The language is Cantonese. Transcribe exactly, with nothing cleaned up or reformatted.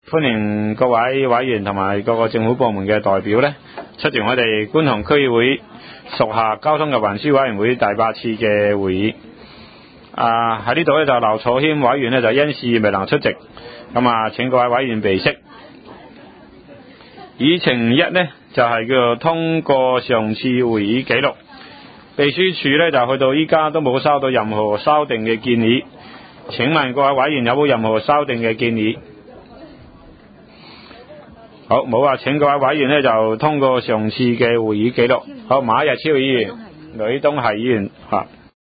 歡迎各位委員同埋各個政府部門嘅代表咧出席我哋觀塘區議會屬下交通及運輸委員會第八次嘅會議。啊喺呢度咧就劉楚謙委員咧就因事未能出席，咁啊請各位委員備悉。議程一呢就係、是、叫做通過上次會議記錄，秘書處咧就去到依家都冇收到任何修訂嘅建議，請問各位委員有冇任何修訂嘅建議？好，冇啊，請各位委員呢就通過上次嘅會議記錄。好，馬日超議員、呂東賢議員嚇。